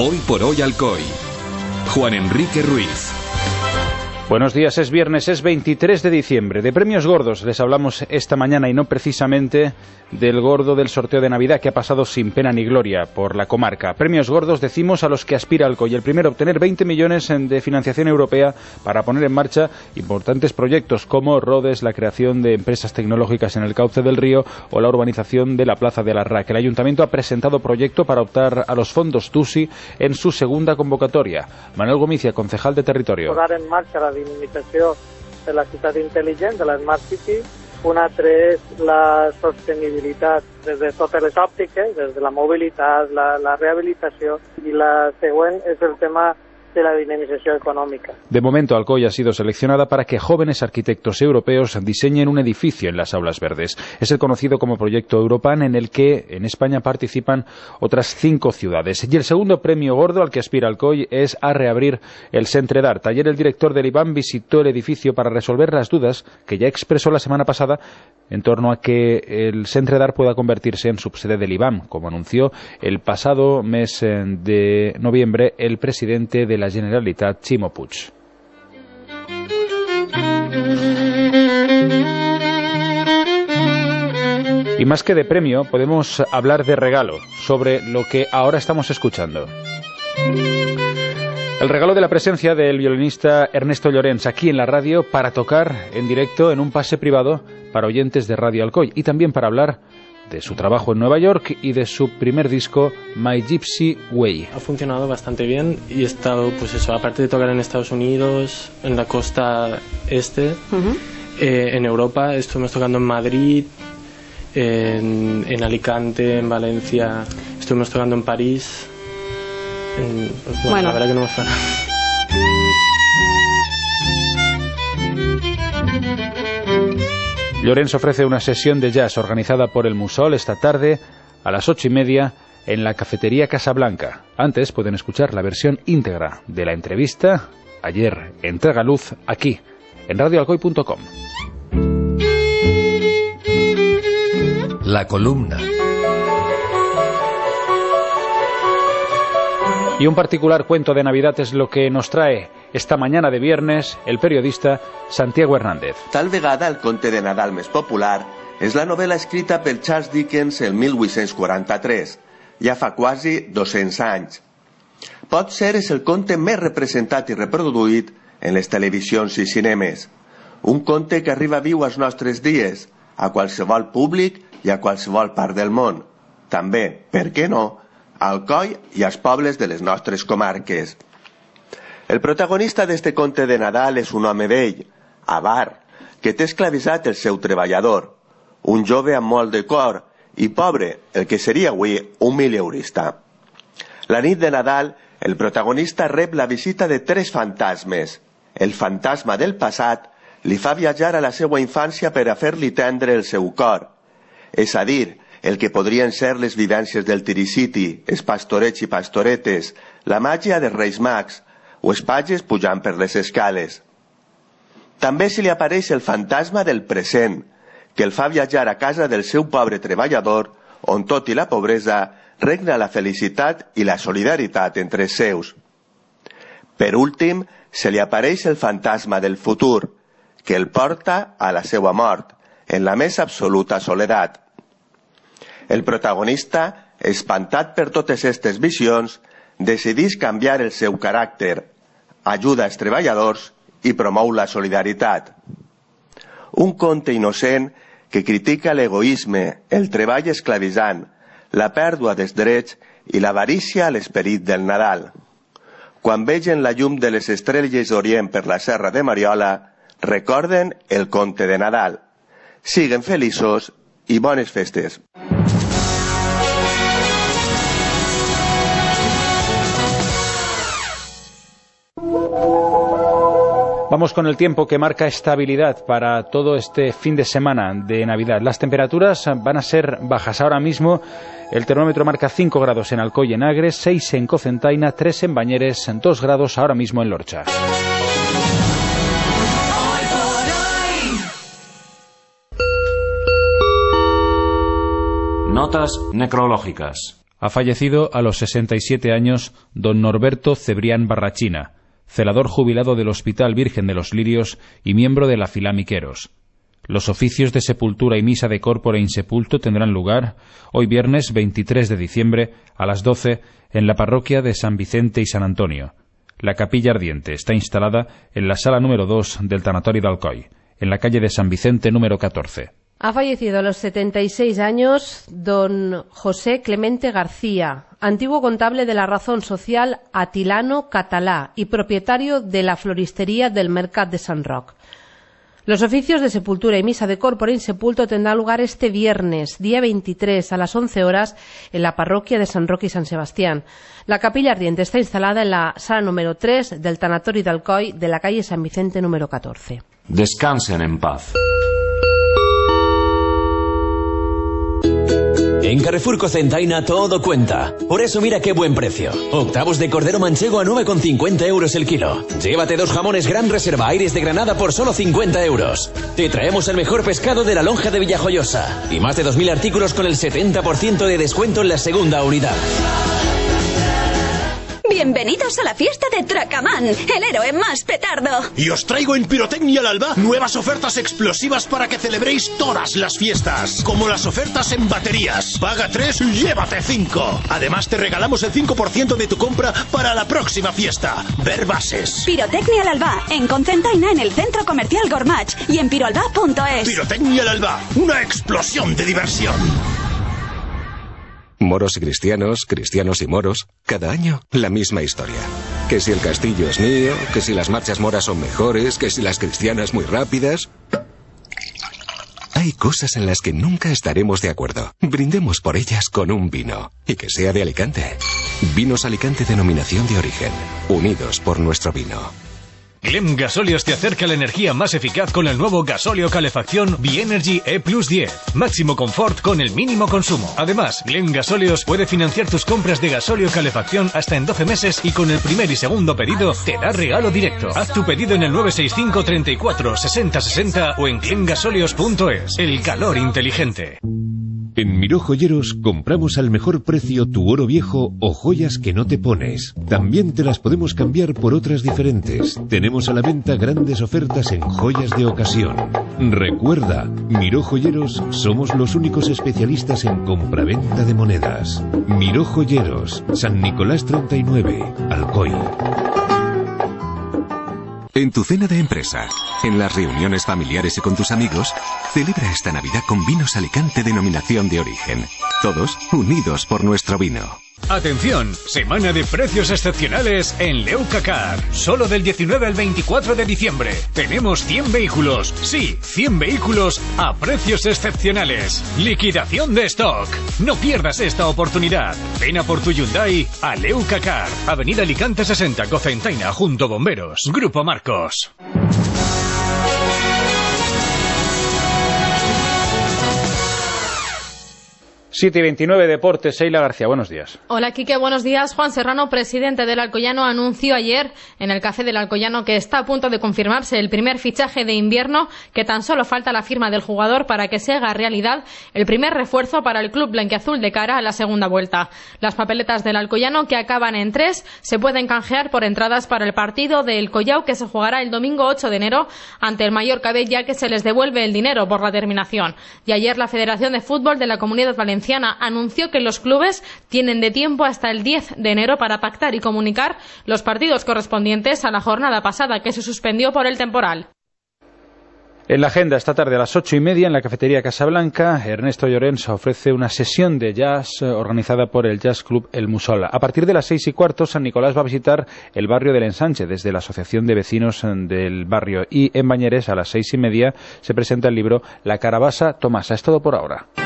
Hoy por hoy Alcoy. Juan Enrique Ruiz. Buenos días, es viernes, es 23 de diciembre. De premios gordos les hablamos esta mañana y no precisamente del gordo del sorteo de Navidad que ha pasado sin pena ni gloria por la comarca. Premios gordos decimos a los que aspira Alcoy. El primero, obtener 20 millones de financiación europea para poner en marcha importantes proyectos como Rodes, la creación de empresas tecnológicas en el cauce del río o la urbanización de la Plaza de la RAC. El Ayuntamiento ha presentado proyecto para optar a los fondos TUSI en su segunda convocatoria. Manuel Gomicia, concejal de Territorio. Posar en marxa la dinamització de la ciutat intel·ligent, de la Smart City. Un altre és la sostenibilitat des de totes les òptiques, des de la mobilitat, la rehabilitació, i la següent és el tema de la dinamización económica. De momento, Alcoy ha sido seleccionada para que jóvenes arquitectos europeos diseñen un edificio en las aulas verdes. Es el conocido como Proyecto Europan, en el que en España participan otras 5 ciudades. Y el segundo premio gordo al que aspira Alcoy es a reabrir el Centre d'Art. Ayer el director del IBAM visitó el edificio para resolver las dudas que ya expresó la semana pasada en torno a que el Centre d'Art pueda convertirse en subsede del IBAM, como anunció el pasado mes de noviembre el presidente de la Generalitat, Ximo Puig. Y más que de premio, podemos hablar de regalo, sobre lo que ahora estamos escuchando. El regalo de la presencia del violinista Ernesto Llorens aquí en la radio para tocar en directo en un pase privado para oyentes de Radio Alcoy y también para hablar de su trabajo en Nueva York y de su primer disco My Gypsy Way. Ha funcionado bastante bien y he estado, pues eso, aparte de tocar en Estados Unidos, en la costa este, en Europa, estuvimos tocando en Madrid, en Alicante, en Valencia, estuvimos tocando en París. Bueno, la verdad que no hemos parado. Llorens ofrece una sesión de jazz organizada por el Musol esta tarde a las 8:30 en la cafetería Casablanca. Antes pueden escuchar la versión íntegra de la entrevista ayer en Tragaluz aquí en radioalcoy.com. La columna. Y un particular cuento de Navidad es lo que nos trae esta mañana de viernes el periodista Santiago Hernández. Tal vegada el conte de Nadal més popular és la novel·la escrita per Charles Dickens el 1843, ja fa quasi 200 anys. Potser és el conte més representat i reproduït en les televisions i cinemes. Un conte que arriba viu als nostres dies, a qualsevol públic i a qualsevol part del món. També, per què no, a Alcoi i als pobles de les nostres comarques. El protagonista d'este conte de Nadal és un home vell, avar, que té esclavitzat el seu treballador, un jove amb molt de cor i pobre, el que seria avui un mileurista. La nit de Nadal, el protagonista rep la visita de 3 fantasmes. El fantasma del passat li fa viatjar a la seva infància per a fer-li tendre el seu cor, és a dir, el que podrien ser les vivències del Tiriciti, els pastorets i pastoretes, la màgia dels Reis Mags, o els pages pujant per les escales. També se li apareix el fantasma del present, que el fa viatjar a casa del seu pobre treballador, on tot i la pobresa regna la felicitat i la solidaritat entre els seus. Per últim, se li apareix el fantasma del futur, que el porta a la seva mort, en la més absoluta soledat. El protagonista, espantat per totes aquestes visions, decideix canviar el seu caràcter, ajuda als treballadors i promou la solidaritat. Un conte innocent que critica l'egoisme, el treball esclavitzant, la pèrdua dels drets i l'avarícia a l'esperit del Nadal. Quan vegen la llum de les estrelles d'Orient per la serra de Mariola, recorden el conte de Nadal. Siguen feliços i bones festes. Vamos con el tiempo que marca estabilidad para todo este fin de semana de Navidad. Las temperaturas van a ser bajas. Ahora mismo el termómetro marca 5 grados en Alcoy y en Agres, 6 en Cocentaina, 3 en Bañeres, 2 grados ahora mismo en Lorcha. Notas necrológicas. Ha fallecido a los 67 años don Norberto Cebrián Barrachina, celador jubilado del Hospital Virgen de los Lirios y miembro de la Filá Miqueros. Los oficios de sepultura y misa de corpore insepulto tendrán lugar hoy viernes 23 de diciembre a las 12 en la parroquia de San Vicente y San Antonio. La capilla ardiente está instalada en la sala número 2 del Tanatori d'Alcoi, en la calle de San Vicente número 14. Ha fallecido a los 76 años don José Clemente García, antiguo contable de la Razón Social Atilano Catalá y propietario de la floristería del Mercat de Sant Roc. Los oficios de sepultura y misa de corpore insepulto tendrán lugar este viernes, día 23, a las 11 horas, en la parroquia de San Roque y San Sebastián. La capilla ardiente está instalada en la sala número 3 del Tanatori d'Alcoi de la calle San Vicente número 14. Descansen en paz. En Carrefour Cocentaina todo cuenta. Por eso mira qué buen precio. Octavos de cordero manchego a 9,50 euros el kilo. Llévate 2 jamones Gran Reserva Aires de Granada por solo 50 euros. Te traemos el mejor pescado de la lonja de Villajoyosa. Y más de 2.000 artículos con el 70% de descuento en la segunda unidad. Bienvenidos a la fiesta de Tracamán, el héroe más petardo. Y os traigo en Pirotecnia al Alba nuevas ofertas explosivas para que celebréis todas las fiestas. Como las ofertas en baterías. Paga 3 y llévate 5. Además te regalamos el 5% de tu compra para la próxima fiesta. Ver bases. Pirotecnia al Alba, en Cocentaina, en el Centro Comercial Gormach y en piroalba.es. Pirotecnia al Alba, una explosión de diversión. Moros y cristianos, cristianos y moros, cada año la misma historia. Que si el castillo es mío, que si las marchas moras son mejores, que si las cristianas muy rápidas. Hay cosas en las que nunca estaremos de acuerdo. Brindemos por ellas con un vino. Y que sea de Alicante. Vinos Alicante denominación de origen. Unidos por nuestro vino. Glem Gasóleos te acerca la energía más eficaz con el nuevo gasóleo calefacción Bienergy E+10. Máximo confort con el mínimo consumo. Además, Glem Gasóleos puede financiar tus compras de gasóleo calefacción hasta en 12 meses y con el primer y segundo pedido te da regalo directo. Haz tu pedido en el 965 34 60 60 o en glemgasóleos.es. El calor inteligente. En Miró Joyeros compramos al mejor precio tu oro viejo o joyas que no te pones. También te las podemos cambiar por otras diferentes. Tenemos a la venta grandes ofertas en joyas de ocasión. Recuerda, Miró Joyeros somos los únicos especialistas en compraventa de monedas. Miró Joyeros, San Nicolás 39, Alcoy. En tu cena de empresa, en las reuniones familiares y con tus amigos, celebra esta Navidad con Vinos Alicante denominación de origen. Todos unidos por nuestro vino. Atención, semana de precios excepcionales en Leucacar. Solo del 19 al 24 de diciembre. Tenemos 100 vehículos. Sí, 100 vehículos a precios excepcionales. Liquidación de stock. No pierdas esta oportunidad. Ven a por tu Hyundai a Leucacar. Avenida Alicante 60, Cocentaina, junto Bomberos. Grupo Marcos. Siete y 29 Deportes, Sheila García, buenos días. Hola, Quique, buenos días. Juan Serrano, presidente del Alcoyano, anunció ayer en el Café del Alcoyano que está a punto de confirmarse el primer fichaje de invierno, que tan solo falta la firma del jugador para que se haga realidad el primer refuerzo para el club blanquiazul de cara a la segunda vuelta. Las papeletas del Alcoyano, que acaban en 3, se pueden canjear por entradas para el partido del Collao, que se jugará el domingo 8 de enero ante el Mallorca B, ya que se les devuelve el dinero por la terminación. Y ayer la Federación de Fútbol de la Comunidad Valenciana anunció que los clubes tienen de tiempo hasta el 10 de enero para pactar y comunicar los partidos correspondientes a la jornada pasada, que se suspendió por el temporal. En la agenda, esta tarde a las 8:30 en la cafetería Casablanca, Ernesto Llorens ofrece una sesión de jazz organizada por el Jazz Club El Musol. A partir de las 6:15, San Nicolás va a visitar el barrio del Ensanche desde la Asociación de Vecinos del barrio. Y en Bañeres, a las 6:30, se presenta el libro La Carabasa Tomasa. Es todo por ahora.